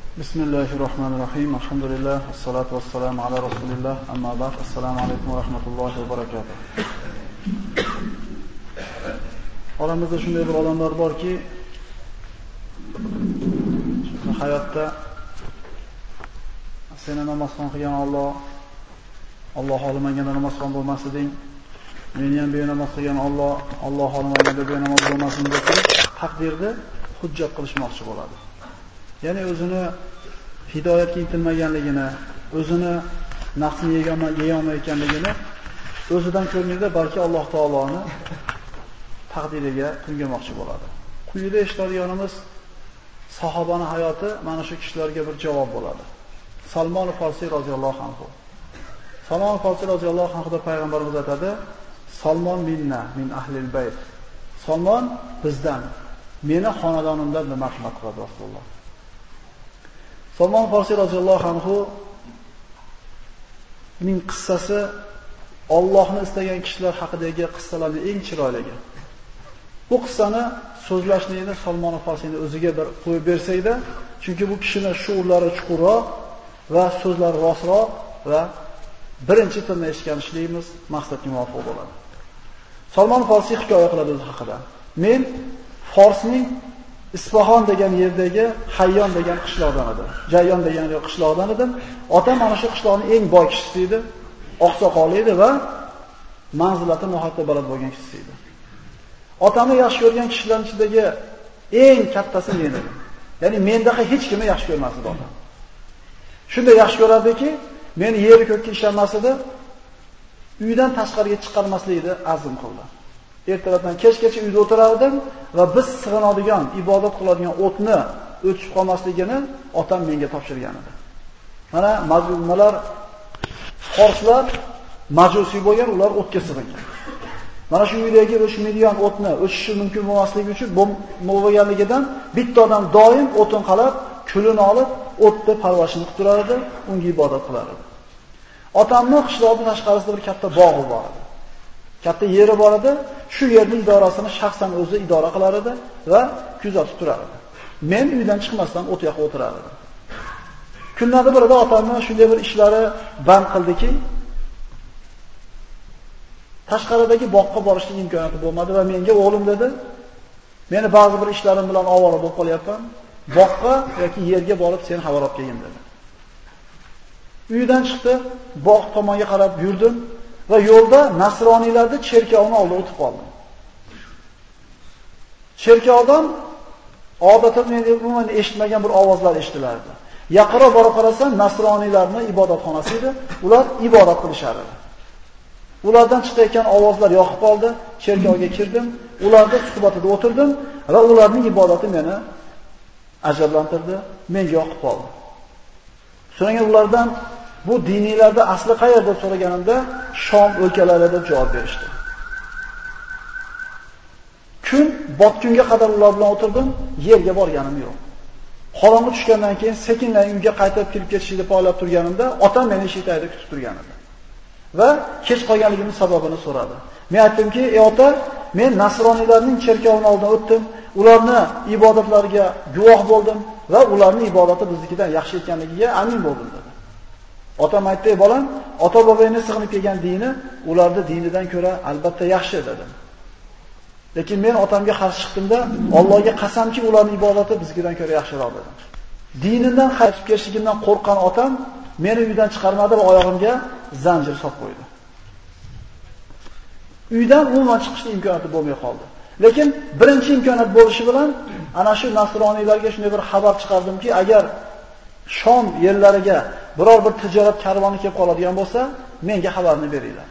Bismillahirrahmanirrahim. Alhamdulillah, vassalatu vassalamu ala rasulillah. Amma ba'd. Assalomu alaykum va rahmatullohi va barakatuh. Oramizda shunday bir odamlar borki, hayotda seni namozxon qilgan Alloh xohlamaganda namozxon bo'lmasiding, meni ham benamoz qilgan Alloh xohlamaganda benamoz bo'lmasin deb taqdirni hujjat qilishmoqchi bo'ladi. Ya'ni o'zini hidoyatga intilmaganligini, o'zini nafsini yeyolmayotganligini o'zidan ko'rmaydi, balki Alloh taoloni taqdiriga tungamoqchi bo'ladi. Quyida eshitadiganimiz sahobaning hayoti mana shu kishilarga bir javob bo'ladi. Salmon al-Farsi roziyallohu anhu. Salmon al-Farsi roziyallohu anhu da payg'ambarimiz aytadi: "Salmon minna, min ahlil bayt." Salmon bizdan, meni xonadonimdan deb marhamat qiladi Rasululloh. Salmon al-Farsi roziyallohu anhu ning qissasi Allohni istagan kishilar haqidagi qissalarning eng chiroyligi. Bu qissani so'zlashlikni Salmon al-Farsini o'ziga bir qo'yib bersaydi, chunki bu kishining shuurlari chuqurroq va so'zlari rostroq va birinchi tilni eshitganishligimiz maqsadga muvofiq bo'ladi. Salmon al-Farsi hikoya qiladi o'zi haqida. Men Forsning Isfahon degan yerdagi Hayyon degan qishloqdan edim. Jayyon degan qishloqdan edim. Otam mana shu qishloqning eng boy kishisi edi, oqsoqoli edi va manzilati nihoyatda baland bo'lgan kishisi edi. Otamni yaxshi ko'rgan kishilarning ichidagi eng kattasi men edim. Ya'ni mendaqa hech kimni yaxshi ko'rmas edi otam. Shunday yaxshi ko'rardiki, meni yer ko'kka ishonmas edi, uydan tashqariga chiqarmaslikni azm qildi. Ertalabdan kechgacha uyda o'tirardim va biz sig'inadigan, ibodat qiladigan o'tni o'tib qolmasligini otam menga topshirgan edi. Mana mazlumlar, forslar majusi bo'lgan, ular o'tga sig'ingan. Mana shu uydagi o'chmaydigan o'tni o'chishi mumkin bo'lmasligi uchun bo'lganligidan bitta odam doim o'tin qalab, kulini olib, o'tni parvarishini qilib turar edi, unga ibodat qilar edi. Otamning qishloqning tashqarisida bir katta bog'i bor edi. Katta yeri bor edi. Shu yerning idorasini shaxsan o'zi idora qilar edi va kuzatib turar edi. Men uydan chiqmasdan o't yoqib o'tirar edim. Kunlarda birida otamning shunday bir ishlari band qildiki, tashqaridagi bog'ga borishning imkoniyati bo'lmadi va menga o'g'lim dedi, meni ba'zi bir ishlarim bilan ovora bo'lib qolyapman. Bog'ga yoki yerga borib sen xabar olib kelgin dedi. Uydan chiqdi, bog' tomonga qarab yurdim va yo'lda nasroniylarning cherkovini oldida o'tib qoldim. Cherkovdan odatda men umuman eshitmagan bir ovozlar eshitilardi. Yaqinroq borib qarasam, nasroniylarning ibodatxonasi edi. Ular ibodat qilishar edi. Ulardan chiqayotgan ovozlar yoqib qoldi. Cherkovga kirdim, ularning suhbatida o'tirdim va ularning ibodati meni ajablantirdi, menga yoqib qoldi. So'ngra ulardan bu diniylarda asli qayerda deb so'raganimda Shom o'lkalari deb javob berishdi. Kun botgunga qadar ular bilan o'tirdim, yerga borganim yo'q. Qorong'i tushgandan keyin sekinlar uyga qaytib kirib ketishni poylab turganimda otam meni eshik tagida kutib turgan edi. Va kech qolganligimning sababini so'radi. Men aytdimki, "Ey ota, men nasroniylarning cherkovining oldidan o'tdim, ularni ibodatlariga guvoh bo'ldim va ularning ibodati biznikidan yaxshi ekanligiga amin bo'ldim" dedi. Otam aytdi: "Bolam, ota-bobongni sig'inib kelgan dini ularning dinidan ko'ra albatta yaxshi" dedi. Lekin men otamga qarshi chiqdimda, Allohga qasamki, ularning ibodati biznikidan ko'ra yaxshiroq dedim. Dinidan qaytib kelishligimdan qo'rqqan otam meni uydan chiqarmadi va oyog'imga zanjir solib qo'ydi. Uydan umuman chiqishning imkoniyati bo'lmay qoldi. Lekin birinchi imkoniyat bo'lishi bilan ana shu nasroniylarga shunday bir xabar chiqardimki, agar Shom yerlariga biror bir tijorat karvoni kelib qoladigan bo'lsa, menga xabarni beringlar.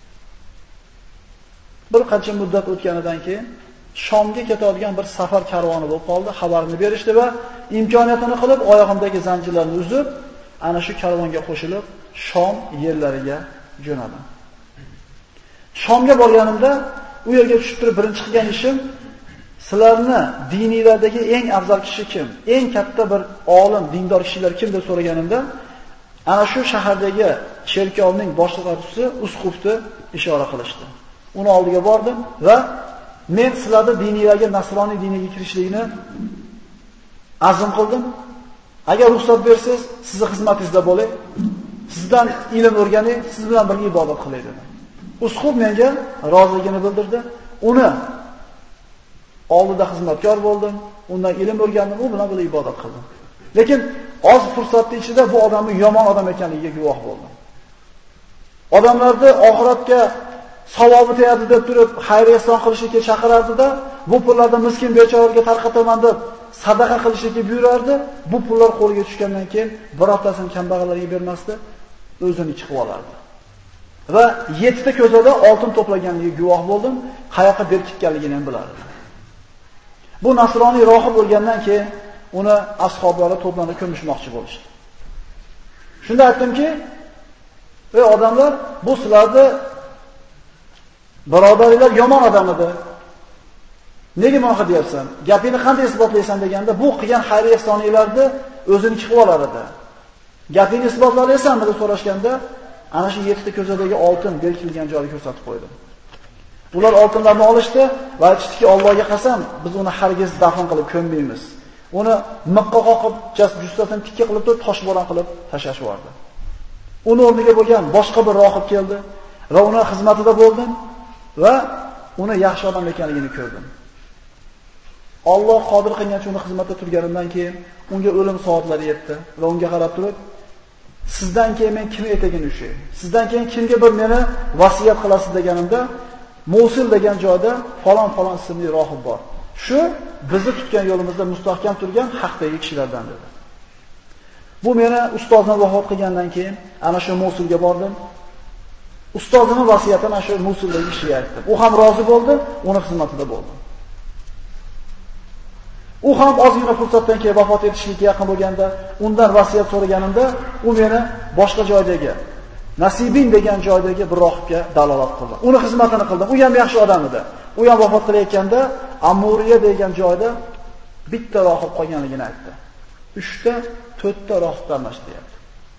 Bir qancha muddat o'tganidan keyin Shomga ketadigan bir safar karvoni bo'lib qoldi, xabarni berishdi va imkoniyatini qilib oyog'imdagi zanjirlarni uzib, ana shu karvonga qo'shilib Shom yerlariga jo'nadim. Shomga borganimda u yerga tushib turib birinchi qilgan ishim, sizlarni diniylardagi eng afzal kishi kim? Eng katta bir olim, dindor kishilar kim deb so'raganimda, ana shu shahardagi cherkovning boshlig'i usqufni ishora qilishdi. Uni oldiga bordim va men sizlarni diniylarga, nasroniy diniga kirishlikni azm qildim Agar ruxsat bersangiz, sizni xizmatingizda bo'lay. Sizdan ilm o'rganay, siz bilan birga ibodat qilay dedi. Usqub menga roziligini bildirdi. Uni oldida xizmatkor bo'ldim, undan ilm o'rgandim, u bilan birga ibodat qildim. Lekin oz fursatning ichida bu odamning yomon odam ekanligiga guvoh bo'ldim. Odamlarni oxiratga savobi tegadi deb turib, xayr-ehson qilishga chaqirardi-da, bu pullarni miskin bechoralarga tarqataman deb sadaqa qilishga buyurardi. Bu pullar qo'liga tushgandan keyin birortasini kambag'allarga bermasdi, o'zini chiqib olardi. Va 7 ta ko'zada oltin to'plaganligiga guvoh bo'ldim, qayoqqa berkitganligini ham bilardi. Bu nasroniy rohib bo'lgandan keyin uni ashablari to'planib ko'mishmoqchi bo'lishdi. Shunda aytdimki, ey odamlar, bu sizlarni birodarlar yomon odam edi. Nega bunaqa deyapsan? Gapingni qanday isbotlaysan deganda, bu qilgan xayr-ehsonliklarni o'zini chiqib olar edi. Gapingni isbotlaysanmi deb so'rashganda, ana shu 7 ta ko'zadagi oltin berkilgan joyni ko'rsatib qo'ydim. Ular oltinlarni olishdi va aytishdiki, Allohga qasam, biz uni hargiz dafn qilib ko'mmaymiz. Uni miqqa qoqib, jussasini tikka qilib, toshbo'ron qilib tashlashib yubordi. Uni o'rniga bo'lgan boshqa bir rohib keldi va uni xizmatida bo'ldim va uni yaxshi odam ekanligini ko'rdim. Alloh qodir qilgancha uni xizmatda turganimdan keyin unga o'lim soatlari yetdi va unga qarab turib, sizdan keyin men kim etagini ushay? Sizdan keyin kimga bir meni vasiyat qilasiz deganimda, Mosul degan joyda falon ismli rohib bor. Shu bizni tutgan yo'limizda mustahkam turgan haqdagi kishilardan dedi. Bu meni ustozim vafot qilgandan keyin ana shu Mosulga bordim. Ustozimning vasiyatini ana shu Mosuldagi kishiga aytdim. U ham rozi bo'ldi, uni xizmatida bo'ldim. U ham ozgina fursatdan keyin vafot etishga yaqin bo'lganda, undan vasiyat so'raganimda, u meni boshqa joydagi Nasibin degan joydagi bir rohibga dalolat qildi. Uni xizmatini qildim. U ham yaxshi odam edi. U ham vafot qilayotganda Amuriya degan joyda bitta rohib qolganligini aytdi. 3 ta, 4 ta rohib almashtiryapti.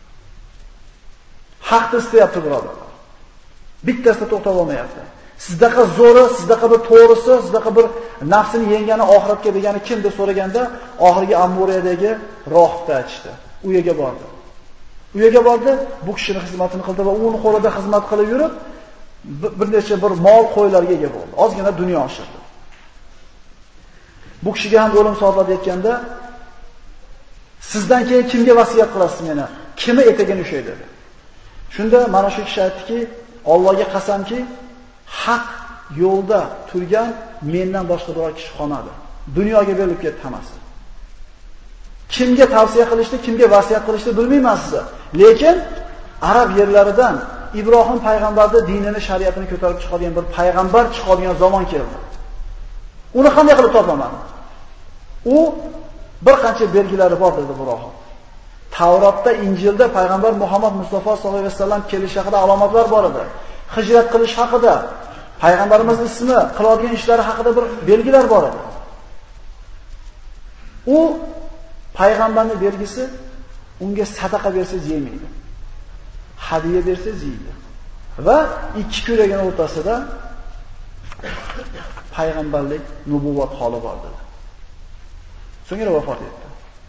Haqni istayapti birodarlar. Bittasida to'xtab olmayapti. Sizdaqa zo'ri, sizdaqa bir to'g'risi, sizdaqa bir nafsini yengani oxiratga degani kim deb so'raganda, oxirgi Amuriyadagi rohibni aytishdi. U yerga bordi. U yerga bordi, bu kishining xizmatini qildi va uning qo'lida xizmat qilib yurib, bir necha bir mol qo'ylarga ega bo'ldi. Ozgina dunyo oshirdi. Bu kishiga ham o'lim soatlari yetganda, sizdan keyin kimga vasiyat qilasiz meni? Kimi etagini ushay dedi. Shunda mana shu kishi aytdiki, Allohga qasamki, haq yo'lda turgan mendan boshqa biror kishi qolmadi. Dunyoga berilib ketdi hammasi. Kimga tavsiya qilishni, kimga vasiyat qilishni bilmayman siz. Lekin arab yerlaridan Ibrohim payg'ambarning dinini, shariatini ko'tarib chiqadigan bir payg'ambar chiqadigan zamon keldi. Uni qanday qilib topaman? U bir qancha belgilari bor dedi bu rohib. Tavrotda, Injilda payg'ambar Muhammad Mustafa sollallohu alayhi vasallam kelishi haqida alomatlar bor edi. Hijrat qilish haqida, payg'ambarimizning ismi, qiladigan ishlari haqida bir belgilar bor edi. U payg'ambarning belgisi, unga sadaqa bersangiz yemaydi. Hadiya bersangiz yeydi. Va ikki ko'ragining o'rtasida payg'ambarlik, nubuvvat holi bor dedi. So'ngra vafot etdi.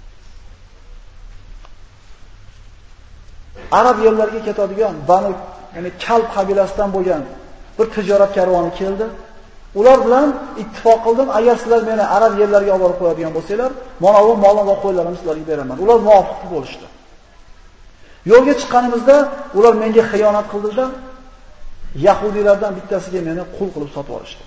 Arab yerlariga ketadigan Banu, ya'ni Kalb qabilasidan bo'lgan bir tijorat karvoni keldi. Ular bilan ittifoq qildim, agar sizlar meni arab yerlariga olib borib qo'yadigan bo'lsanglar, mana bu mol va qo'ylarimni sizlarga beraman. Ular muvofiq bo'lishdi. Yo'lga chiqqanimizda ular menga xiyonat qildilar. Yahudiylardan bittasiga meni qul qilib sotib olishdi.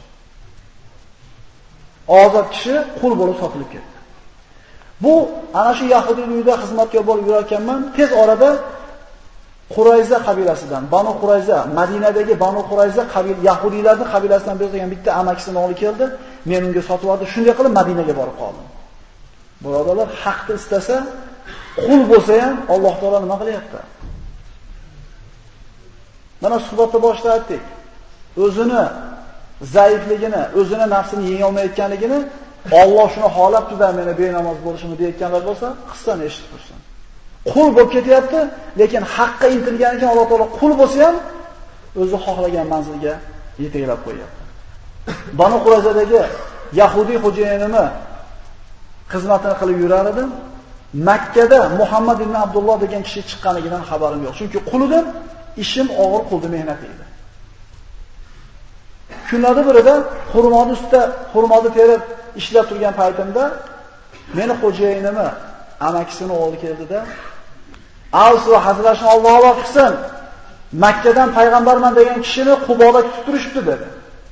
Ozod kishi qul bo'lib sotilib ketdi. Bu ana shu Yahudiy uyida xizmatkor bo'lib yurarkanman, tez orada Qurayza qabilasidan, Banu Qurayza, Madinadagi Banu Qurayza Yahudiylarning qabilasidan bo'lgan bitta amakisini olib keldi. Men unga sotib oldim. Shunday qilib Madinaga borib qoldim. Birodarlar, haqni istasa, qul bo'lsa ham Alloh taolo nima qilyapti? Mana suhbatda boshida aytdik. O'zini zaifligini, o'zini nafsini yenga olmayotganligini Alloh shuni xohlabdi-da meni benamoz bo'lishimni deyotganlar bo'lsa, qissani eshitib tursin. Qul bo'lib ketyapti, lekin haqqa intilganiga Alloh taolo qul bo'lsa ham o'zi xohlagan manzilga yetaklab qo'yapti. Banu Qurayzadagi Yahudi xo'jayinini xizmatini qilib yurar edim. Makkada Muhammad ibn Abdulloh degan kishi chiqqanligidan xabarim yo'q. Chunki qulidim, ishim og'ir qildi, mehnat edi. Kunlarda birida xurmoni ustida xurmoni terib ishlab turgan paytimda meni xo'jayinimni amakisini o'g'li keldida, "Avsu hazratni Alloh a'lo qilsin. Makkadan payg'ambarman degan kishini Quboda kutib turishibdi" dedi.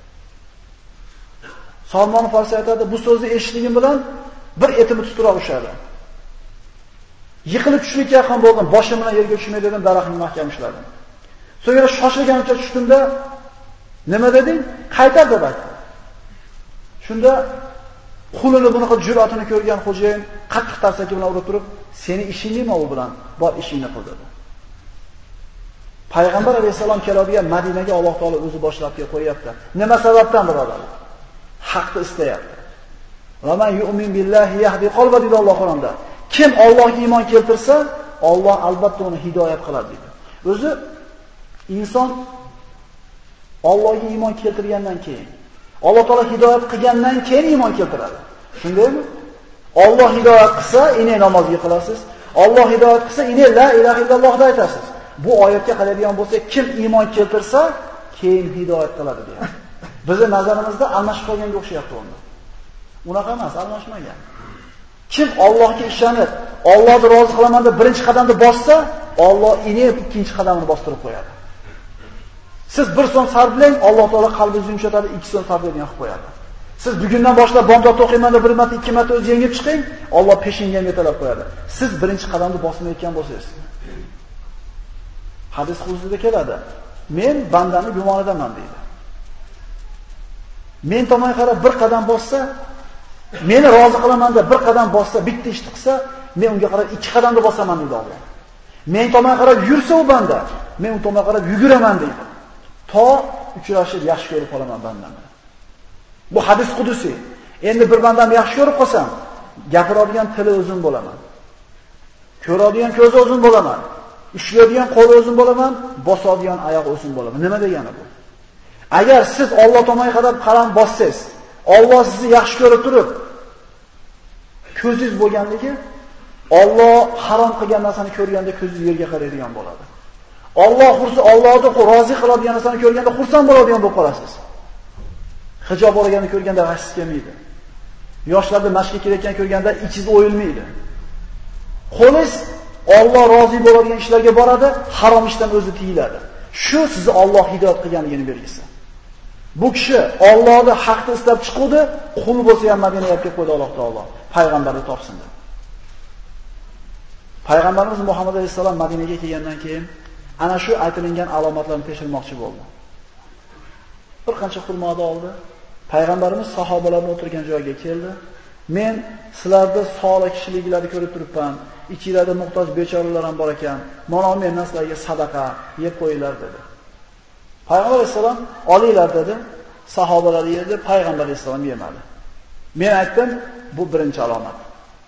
Salmon Farsi aytadi, bu so'zni eshitganim bilan bir etimni tutura ushladi. Yiqilib tushlikka yaqin bo'ldim, boshim bilan yerga tushmay dedim, daraxtni mahkam ushladim. So'ngra shoshilgancha tushdimda, "Nima deding?" "Qaytar" deb aytdi. Shunda qulini bunaqa jur'atini ko'rgan xo'jayin qattiq tarsaki bilan urib turib, "Seni ishing nima u bilan? Bor ishingni qil" dedi. Payg'ambar alayhisalom keladigan Madinaga Alloh taolo o'zi boshlab qo'yapti. Nima sababdan birodarlar? Haqni istayapti. "Va man yu'min billahi yahdi qalba" dedi Alloh Qur'onda. Kim Allohga iymon keltirsa, Alloh albatta uni hidoyat qiladi dedi. O'zi inson Allohga iymon keltirgandan keyin, Alloh taolo hidoyat qilgandan keyin iymon keltiradi. Shundaymi? Alloh hidoyat qilsa, ine namozga qilasiz. Alloh hidoyat qilsa, ine la ilaha illalloh deb aytasiz. Bu oyatga qaraydigan bo'lsak, kim iymon keltirsa, keyin hidoyat qiladi deydi. Bizning nazarimizda almashib qolganga o'xshayapti unda. Unaqa emas, almashmagan. Kim Allohga ishonib, Allohni rozi qilaman deb birinchi qadamni bossa, Alloh inib ikkinchi qadamini bostirib qo'yadi. Siz bir so'm sarflang, Alloh taolo qalbingizni yumshatadi, 2 so'm sarflaydigan qilib qo'yadi. Siz bugundan boshlab bomdod o'qiyman deb 1 marta, 2 marta o'z yengib chiqing, Alloh peshinga yetalab qo'yadi. Siz birinchi qadamni bosmayotgan bo'lsangiz. Hadis huzurida keladi. Men bandani gumonidaman deydi. Men tomonga qarab bir qadam bossa, meni rozi qilaman deb bir qadam bossa, bitta ish qilsa, men unga qarab 2 qadamda bosaman deydi Alloh. Men tomonga qarab yursa u banda, men u tomonga qarab yuguraman deydi. To uchrashib yaxshi ko'rib qolaman bandamni. Bu hadis qudusiy. Endi bir bandam yaxshi ko'rib qolsam, gapiradigan tili o'zim bo'laman. Ko'radigan ko'zi o'zim bo'laman. Ishlaydigan qo'li o'zim bo'laman, bosadigan oyoq o'zim bo'laman. Nima degani bu? Agar siz Alloh tomonga qarab qalam bossangiz, Alloh sizni yaxshi ko'rib turib, ko'zingiz bo'lganligi, Alloh harom qilgan narsani ko'rganda ko'zingiz yerga qaraydigan bo'ladi. Allohni rozi qiladigan narsani ko'rganda xursand bo'ladigan bo'lib qolasiz. Hijob olganini ko'rganda g'ashingiz kelmaydi. Yoshlarda mashqqa kelayotgan ko'rganda ichingiz o'yilmaydi. Qo'lingiz Alloh rozi bo'ladigan ishlarga boradi, harom ishdan o'zi tiyiladi. Shu sizni Alloh hidoyat qilganligini belgisi. Bu kishi Allohni haqni istab chiqdi, qul bo'lsa ham Madinaga kelib qo'ydi Alloh taolo, payg'ambarni topsin deb. Payg'ambarimiz Muhammad alayhisalom Madinaga kelgandan keyin ana shu aytilgan alomatlarni tekshirmoqchi bo'ldi. Bir qancha xurmoni oldi. Payg'ambarimiz sahobalarning o'tirgan joyiga keldi. Men sizlarda solih kishiliklarni ko'rib turibman. Ichingizda muhtoj bechoralar ham bor ekan. Mana mendan sizlarga sadaqa yeb qo'yinglar dedi. Payg'ambar alayhisalom olinglar dedi. Sahobalar yedi, payg'ambar alayhisalom yemadi. Men aytdim, bu birinchi alomat.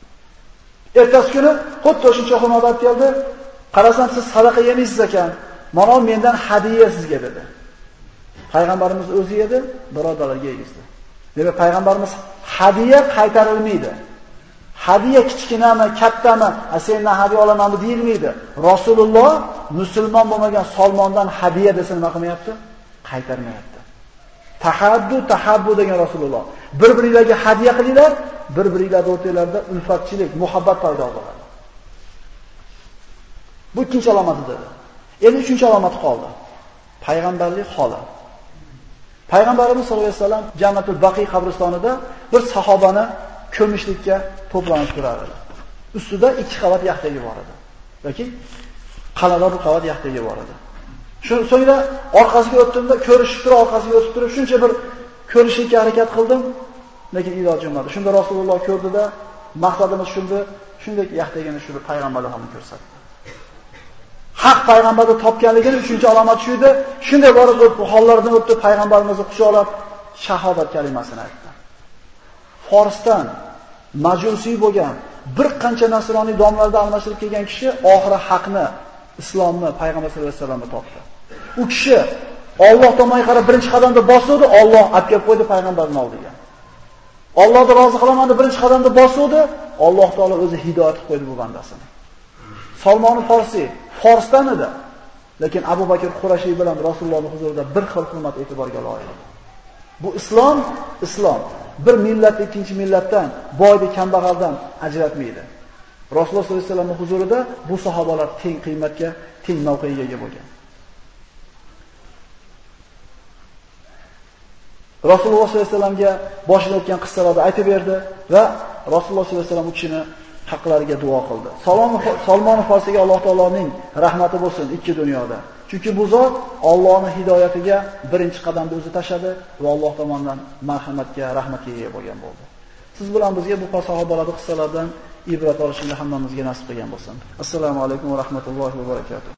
Ertasi kuni xuddi shuncha xurmolar keldi. Qarasam siz sadaqa yemaysiz ekan. Mana mendan hadiya sizga dedi. Payg'ambarimiz o'zi edi, birodarlarga yegizdi. Demak, payg'ambarimiz hadiya qaytarilmaydi. Hadiya kichkinami, kattami, sendan hadiya olaman deb deyilmaydi. Rasululloh musulmon bo'lmagan Salmondan hadiya desa nima qilmayapti? Qaytarmayapti. Tahabbu degan Rasululloh. Bir-biringizga hadiya qilinglar, bir-biringizlar o'rtalarida ulfatchilik, muhabbat paydo bo'ladi. Bu ikkinchi alomat edi. Endi uchinchi alomat qoldi. Payg'ambarlik holi. Payg'ambarimiz sollallohu alayhi vasallam Jannatul Baqiy qabristonida bir sahobani ko'mishlikka to'planib turardi. Ustida 2 qavat yaxtagi bor edi. yoki qalada bir qavat yaxtaga bor edi. So'ngra orqasiga o'tdimda ko'rishib turib, orqasiga o'tib turib, shuncha bir ko'rishga harakat qildim, lekin ilojim bo'lmadi. Shunda Rasululloh ko'rdida, maqsadimiz shunday yaxtagini shuni payg'ambarlar ham ko'rsatdi. Haq payg'ambarni topganligini 3-alomat shu edi. Shunday borib o'tib, hollardan o'tib payg'ambarimizni quchoqlab shahodat kalimasini aytdi. Forsdan majusiy bo'lgan bir qancha nasroniy domlarda almashtirib kelgan kishi oxiri haqni, islomni payg'ambar sollallohu alayhi vasallamga topdi. U kishi Alloh tomoniga qarab birinchi qadamda bosdi, Alloh olib kelib qo'ydi payg'ambarning oldiga. Allohni rozi qilaman deb birinchi qadamda bosdi, Alloh taolo o'zi hidoyat qilib qo'ydi bu bandasini. Salmon Farsi Forsdan edi, lekin Abu Bakr Qurashiy bilan Rasulullohning huzurida bir xil hurmat e'tiborga loyiq. Bu islom bir millat ikkinchi millatdan, boyni kambag'aldan ajratmaydi. Rasululloh sollallohu alayhi vasallamning huzurida bu sahobalar teng qiymatga, teng mavqega ega bo'lgan. Rasululloh sollallohu alayhi vasallamga boshida o'tgan qissalarni aytib berdi va Rasululloh sollallohu alayhi vasallam u kishini haqlariga duo qildi. Salmon Farsiga Alloh taoloning rahmati bo'lsin ikki dunyoda. Chunki bu zot Allohning hidoyatiga birinchi qadamni o'zi tashadi va Alloh tomonidan marhamatga, rahmatga ega bo'lgan bo'ldi. Siz bilan bizga bu sahobalarning qissalaridan ibrat olishni hammamizga nasib qilgan bo'lsin. Assalomu alaykum va rahmatullohi va barakatuh.